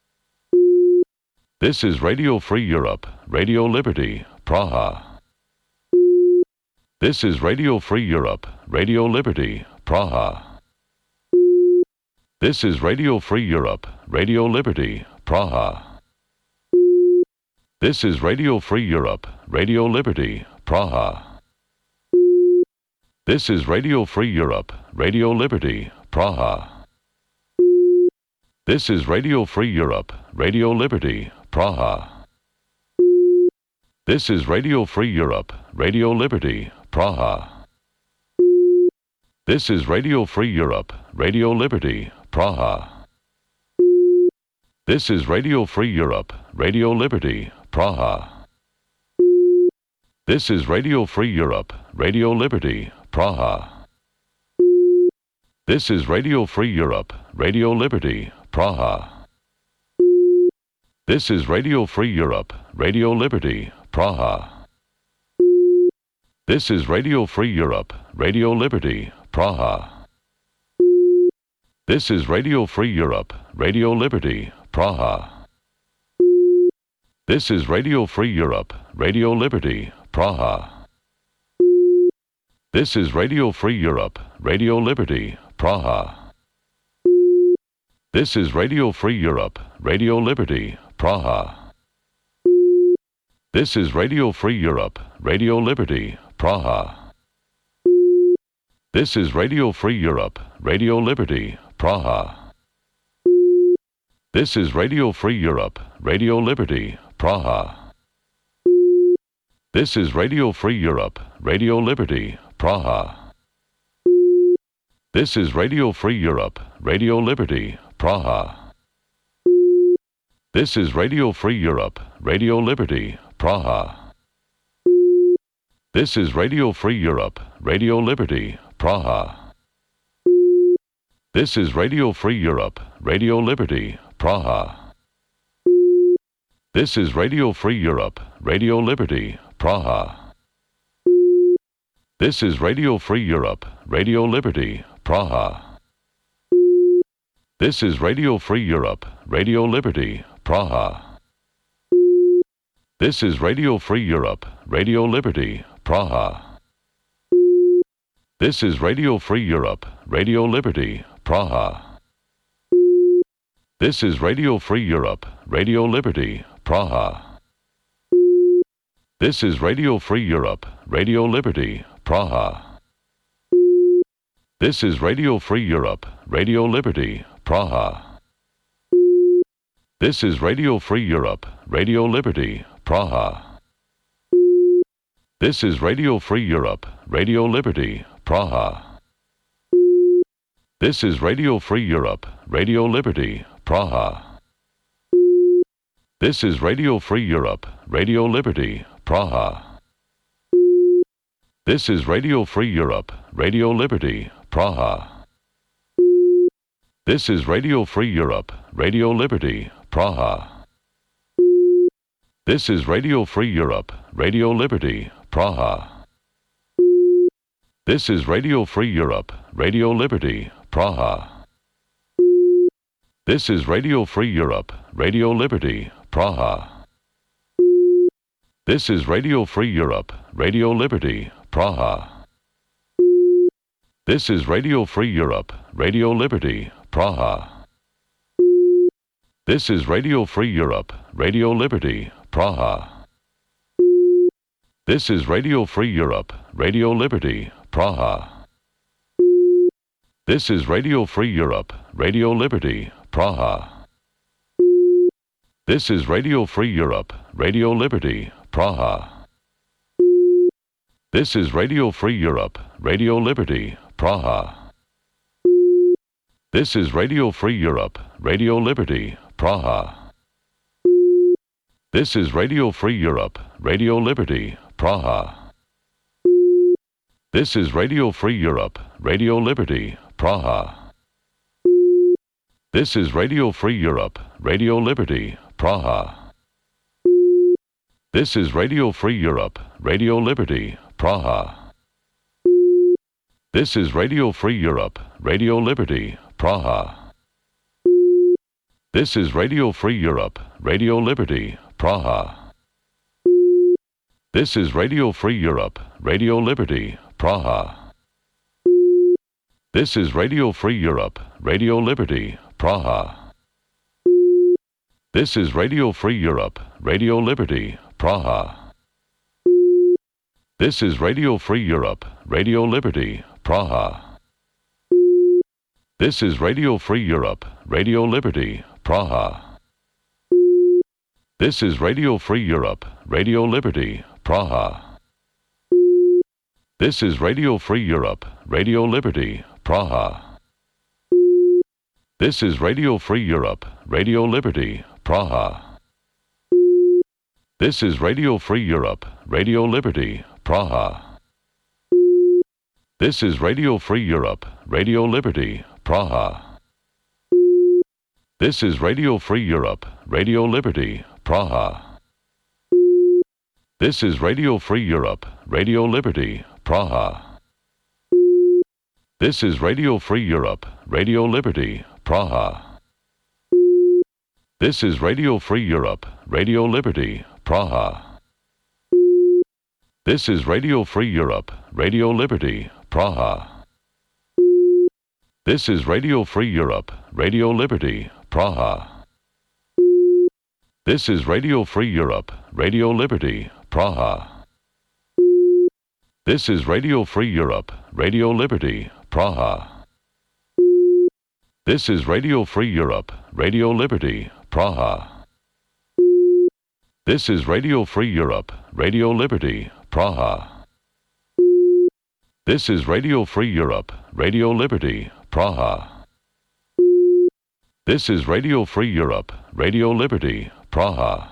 This is Radio Free Europe, Radio Liberty, Praha. This is Radio Free Europe, Radio Liberty, Praha. This is Radio Free Europe, Radio Liberty, Praha. This is Radio Free Europe, Radio Liberty, Praha. This is Radio Free Europe, Radio Liberty, Praha. This is Radio Free Europe, Radio Liberty, Praha. This is Radio Free Europe, Radio Liberty, Praha. This is Radio Free Europe, Radio Liberty, Praha. This is Radio Free Europe, Radio Liberty, Praha. This is Radio Free Europe, Radio Liberty, Praha. This is Radio Free Europe, Radio Liberty, Praha. This is Radio Free Europe, Radio Liberty, Praha. This is Radio Free Europe, Radio Liberty, Praha. This is Radio Free Europe, Radio Liberty, Praha. This is Radio Free Europe, Radio Liberty, Praha. This is Radio Free Europe, Radio Liberty, Praha. This is Radio Free Europe, Radio Liberty, Praha. This is Radio Free Europe, Radio Liberty, Praha. This is Radio Free Europe, Radio Liberty, Praha. This is Radio Free Europe, Radio Liberty, Praha. This is Radio Free Europe, Radio Liberty, Praha. This is Radio Free Europe, Radio Liberty, Praha. This is Radio Free Europe, Radio Liberty, Praha. This is Radio Free Europe, Radio Liberty, Praha. This is Radio Free Europe, Radio Liberty, Praha. This is Radio Free Europe, Radio Liberty, Praha. This is Radio Free Europe, Radio Liberty, Praha. This is Radio Free Europe, Radio Liberty, Praha. This is Radio Free Europe, Radio Liberty, Praha. This is Radio Free Europe, Radio Liberty, Praha. This is Radio Free Europe, Radio Liberty, Praha. This is Radio Free Europe, Radio Liberty, Praha. This is Radio Free Europe, Radio Liberty, Praha. This is Radio Free Europe, Radio Liberty, Praha. This is Radio Free Europe, Radio Liberty, Praha. This is Radio Free Europe, Radio Liberty, Praha. This is Radio Free Europe, Radio Liberty, Praha. This is Radio Free Europe, Radio Liberty, Praha. This is Radio Free Europe, Radio Liberty, Praha. This is Radio Free Europe, Radio Liberty, Praha. This is Radio Free Europe, Radio Liberty, Praha. This is Radio Free Europe, Radio Liberty, Praha. This is Radio Free Europe, Radio Liberty, Praha. This is Radio Free Europe, Radio Liberty, Praha. This is Radio Free Europe, Radio Liberty, Praha. This is Radio Free Europe, Radio Liberty, Praha. This is Radio Free Europe, Radio Liberty, Praha. This is Radio Free Europe, Radio Liberty, Praha. This is Radio Free Europe, Radio Liberty, Praha. This is Radio Free Europe, Radio Liberty, Praha. This is Radio Free Europe, Radio Liberty, Praha. This is Radio Free Europe, Radio Liberty, Praha. This is Radio Free Europe, Radio Liberty, Praha. This is Radio Free Europe, Radio Liberty, Praha. This is Radio Free Europe, Radio Liberty, Praha. This is Radio Free Europe, Radio Liberty, Praha. This is Radio Free Europe, Radio Liberty, Praha. This is Radio Free Europe, Radio Liberty, Praha. This is Radio Free Europe, Radio Liberty, Praha. This is Radio Free Europe, Radio Liberty, Praha. This is Radio Free Europe, Radio Liberty, Praha. This is Radio Free Europe, Radio Liberty, Praha. This is Radio Free Europe, Radio Liberty, Praha. This is Radio Free Europe, Radio Liberty, Praha. This is Radio Free Europe, Radio Liberty, Praha. This is Radio Free Europe, Radio Liberty, Praha. This is Radio Free Europe, Radio Liberty, Praha. This is Radio Free Europe, Radio Liberty, Praha. This is Radio Free Europe, Radio Liberty, Praha. This is Radio Free Europe, Radio Liberty, Praha. This is Radio Free Europe, Radio Liberty, Praha. This is Radio Free Europe, Radio Liberty, Praha. This is Radio Free Europe, Radio Liberty, Praha. This is Radio Free Europe, Radio Liberty, Praha. This is Radio Free Europe, Radio Liberty, Praha. This is Radio Free Europe, Radio Liberty, Praha. This is Radio Free Europe, Radio Liberty, Praha. This is Radio Free Europe, Radio Liberty, Praha.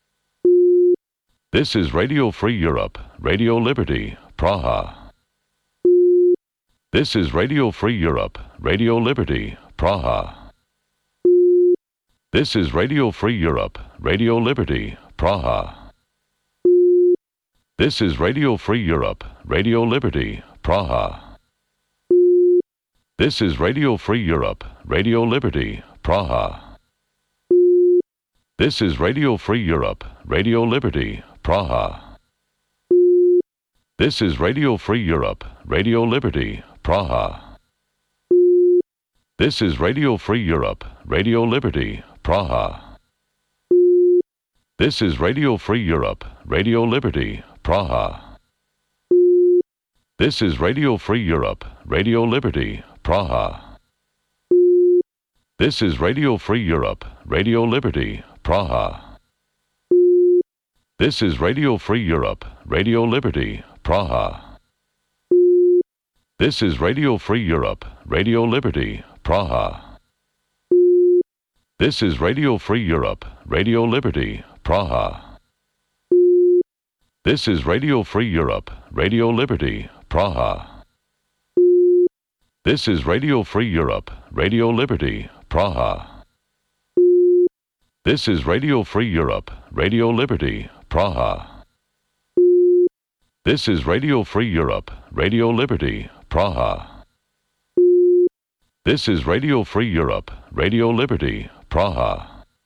This is Radio Free Europe, Radio Liberty, Praha. This is Radio Free Europe, Radio Liberty, Praha. This is Radio Free Europe, Radio Liberty, Praha. This is Radio Free Europe, Radio Liberty, Praha. This is Radio Free Europe, Radio Liberty, Praha. This is Radio Free Europe, Radio Liberty, Praha. This is Radio Free Europe, Radio Liberty, Praha. This is Radio Free Europe, Radio Liberty, Praha. This is Radio Free Europe, Radio Liberty, Praha. This is Radio Free Europe, Radio Liberty, Praha. This is Radio Free Europe, Radio Liberty, Praha. This is Radio Free Europe, Radio Liberty, Praha. This is Radio Free Europe, Radio Liberty, Praha. This is Radio Free Europe, Radio Liberty, Praha. This is Radio Free Europe, Radio Liberty, Praha. This is Radio Free Europe, Radio Liberty, Praha. This is Radio Free Europe, Radio Liberty, Praha. This is Radio Free Europe, Radio Liberty, Praha. This is Radio Free Europe, Radio Liberty, Praha.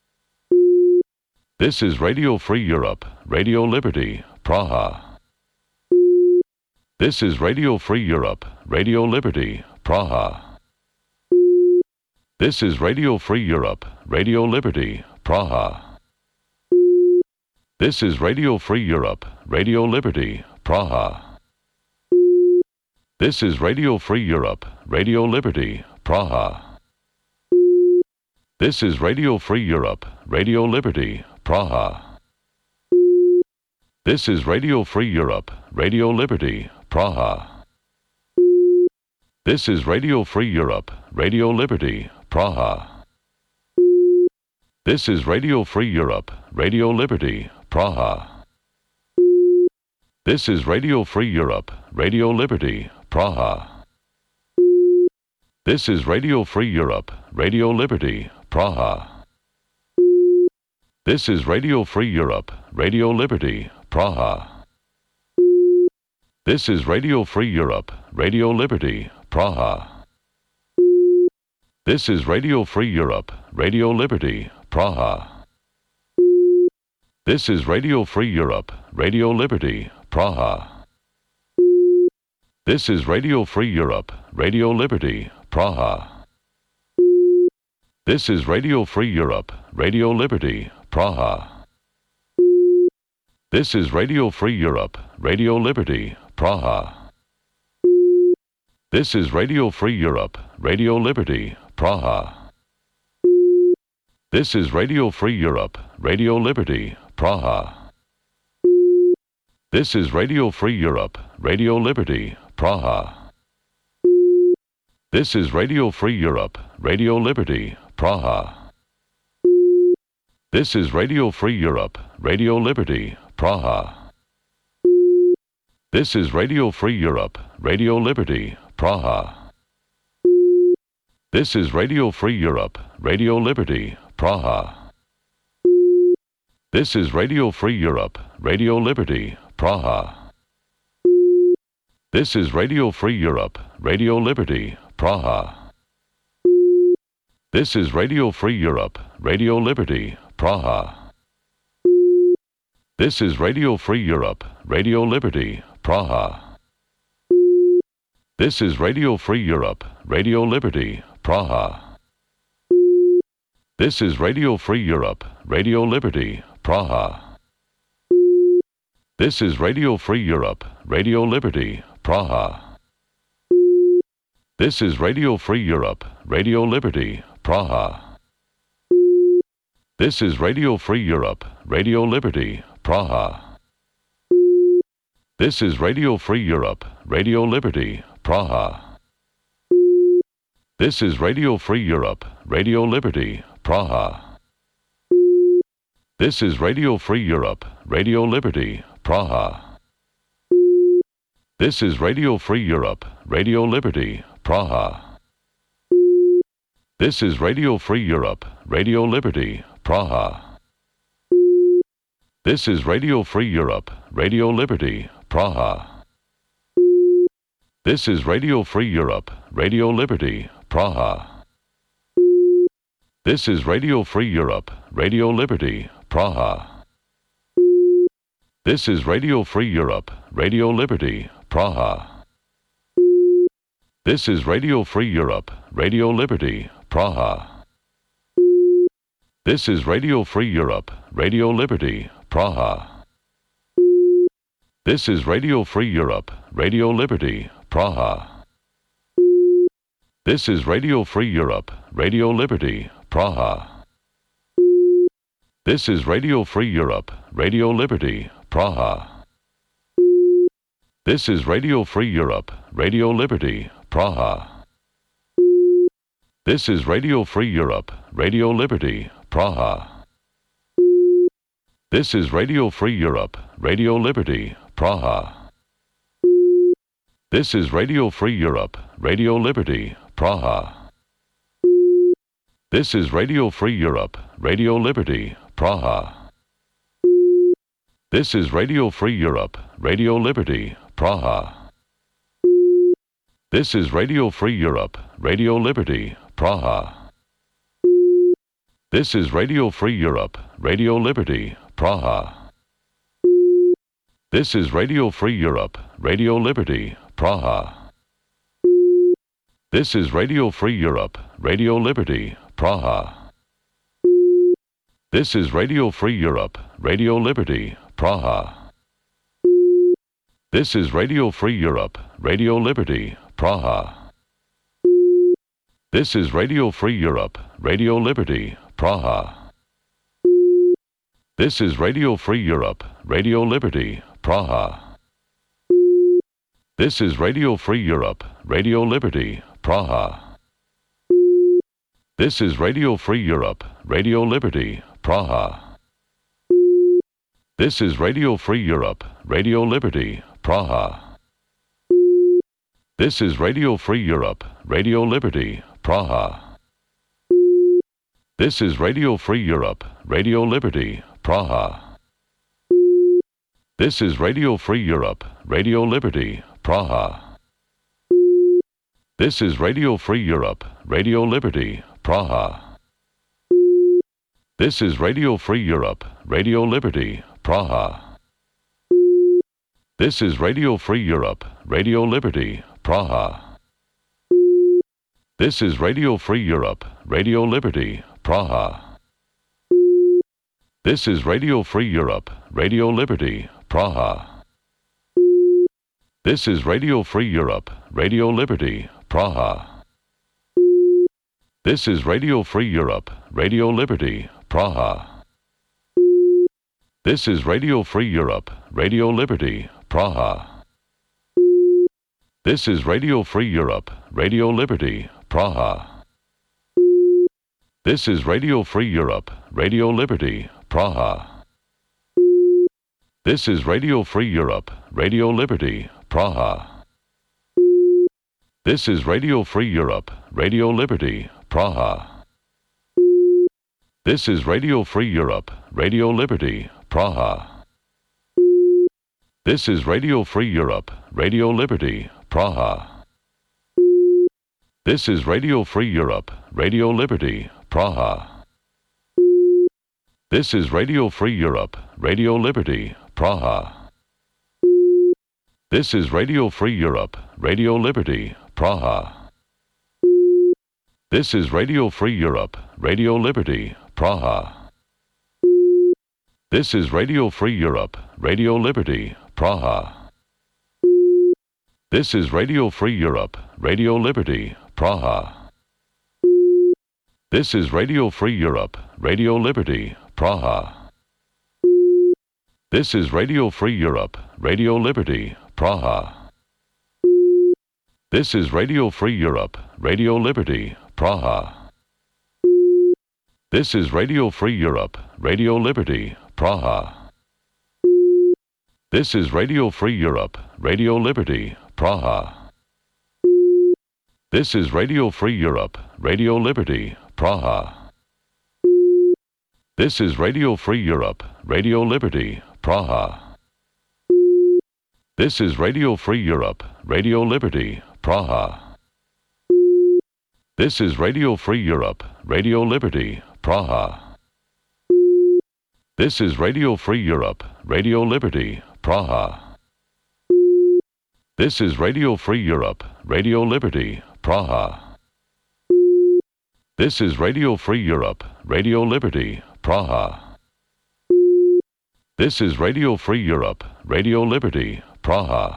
This is Radio Free Europe, Radio Liberty, Praha. This is Radio Free Europe, Radio Liberty, Praha. This is Radio Free Europe, Radio Liberty, Praha. This is Radio Free Europe, Radio Liberty, Praha. This is Radio Free Europe, Radio Liberty, Praha. This is Radio Free Europe, Radio Liberty, Praha. This is Radio Free Europe, Radio Liberty, Praha. This is Radio Free Europe, Radio Liberty, Praha. This is Radio Free Europe, Radio Liberty, Praha. This is Radio Free Europe, Radio Liberty, Praha. This is Radio Free Europe, Radio Liberty, Praha. This is Radio Free Europe, Radio Liberty, Praha. This is Radio Free Europe, Radio Liberty, Praha. This is Radio Free Europe, Radio Liberty, Praha. This is Radio Free Europe, Radio Liberty, Praha. This is Radio Free Europe, Radio Liberty, Praha. This is Radio Free Europe, Radio Liberty, Praha. This is Radio Free Europe, Radio Liberty, Praha. This is Radio Free Europe, Radio Liberty, Praha. This is Radio Free Europe, Radio Liberty, Praha. This is Radio Free Europe, Radio Liberty, Praha. This is Radio Free Europe, Radio Liberty, Praha. This is Radio Free Europe, Radio Liberty, Praha. This is Radio Free Europe, Radio Liberty, Praha. This is Radio Free Europe, Radio Liberty, Praha. This is Radio Free Europe, Radio Liberty, Praha. This is Radio Free Europe, Radio Liberty, Praha. This is Radio Free Europe, Radio Liberty, Praha. This is Radio Free Europe, Radio Liberty, Praha. This is Radio Free Europe, Radio Liberty, Praha. This is Radio Free Europe, Radio Liberty, Praha. This is Radio Free Europe, Radio Liberty, Praha. This is Radio Free Europe, Radio Liberty, Praha. This is Radio Free Europe, Radio Liberty, Praha. This is Radio Free Europe, Radio Liberty, Praha. This is Radio Free Europe, Radio Liberty, Praha. This is Radio Free Europe, Radio Liberty, Praha. This is Radio Free Europe, Radio Liberty, Praha. This is Radio Free Europe, Radio Liberty, Praha. This is Radio Free Europe, Radio Liberty, Praha. This is Radio Free Europe, Radio Liberty, Praha. This is Radio Free Europe, Radio Liberty, Praha. This is Radio Free Europe, Radio Liberty, Praha. This is Radio Free Europe, Radio Liberty, Praha. This is Radio Free Europe, Radio Liberty, Praha. This is Radio Free Europe, Radio Liberty, Praha. This is Radio Free Europe, Radio Liberty, Praha. This is Radio Free Europe, Radio Liberty, Praha. This is Radio Free Europe, Radio Liberty, Praha. This is Radio Free Europe, Radio Liberty, Praha. This is Radio Free Europe, Radio Liberty, Praha. This is Radio Free Europe, Radio Liberty, Praha. This is Radio Free Europe, Radio Liberty, Praha. This is Radio Free Europe, Radio Liberty, Praha. This is Radio Free Europe, Radio Liberty, Praha. This is Radio Free Europe, Radio Liberty, Praha. This is Radio Free Europe, Radio Liberty, Praha. This is Radio Free Europe, Radio Liberty, Praha. This is Radio Free Europe, Radio Liberty, Praha. This is Radio Free Europe, Radio Liberty, Praha. This is Radio Free Europe, Radio Liberty, Praha. This is Radio Free Europe, Radio Liberty, Praha. This is Radio Free Europe, Radio Liberty, Praha. This is Radio Free Europe, Radio Liberty, Praha. This is Radio Free Europe, Radio Liberty, Praha. This is Radio Free Europe, Radio Liberty, Praha. This is Radio Free Europe, Radio Liberty, Praha. This is Radio Free Europe, Radio Liberty, Praha. This is Radio Free Europe, Radio Liberty, Praha. This is Radio Free Europe, Radio Liberty, Praha. This is Radio Free Europe, Radio Liberty, Praha. This is Radio Free Europe, Radio Liberty, Praha. This is Radio Free Europe, Radio Liberty, Praha. This is Radio Free Europe, Radio Liberty, Praha. This is Radio Free Europe, Radio Liberty, Praha. This is Radio Free Europe, Radio Liberty, Praha. This is Radio Free Europe, Radio Liberty, Praha. This is Radio Free Europe, Radio Liberty, Praha. This is Radio Free Europe, Radio Liberty, Praha. This is Radio Free Europe, Radio Liberty, Praha. This is Radio Free Europe, Radio Liberty, Praha. This is Radio Free Europe, Radio Liberty, Praha. This is Radio Free Europe, Radio Liberty, Praha. This is Radio Free Europe, Radio Liberty, Praha. This is Radio Free Europe, Radio Liberty, Praha. This is Radio Free Europe, Radio Liberty, Praha. This is Radio Free Europe, Radio Liberty, Praha. This is Radio Free Europe, Radio Liberty, Praha. This is Radio Free Europe, Radio Liberty, Praha. This is Radio Free Europe, Radio Liberty, Praha. This is Radio Free Europe, Radio Liberty, Praha. This is Radio Free Europe, Radio Liberty, Praha. This is Radio Free Europe, Radio Liberty, Praha. This is Radio Free Europe, Radio Liberty, Praha. This is Radio Free Europe, Radio Liberty, Praha. This is Radio Free Europe, Radio Liberty, Praha. This is Radio Free Europe, Radio Liberty, Praha. This is Radio Free Europe, Radio Liberty, Praha. This is Radio Free Europe, Radio Liberty, Praha. This is Radio Free Europe, Radio Liberty, Praha. This is Radio Free Europe, Radio Liberty, Praha.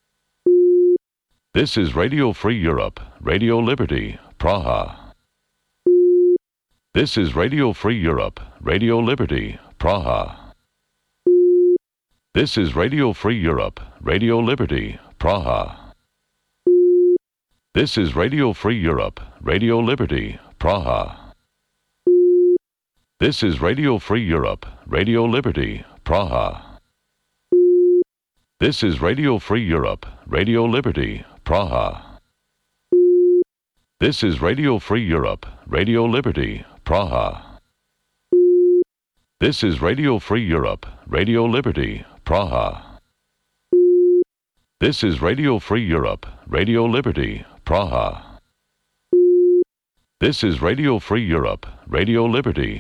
This is Radio Free Europe, Radio Liberty, Praha. This is Radio Free Europe, Radio Liberty, Praha. This is Radio Free Europe, Radio Liberty, Praha. This is Radio Free Europe, Radio Liberty, Praha. This is Radio Free Europe, Radio Liberty, Praha. This is Radio Free Europe, Radio Liberty, Praha. This is Radio Free Europe, Radio Liberty, Praha. This is Radio Free Europe, Radio Liberty, Praha. This is Radio Free Europe, Radio Liberty, Praha. This is Radio Free Europe, Radio Liberty,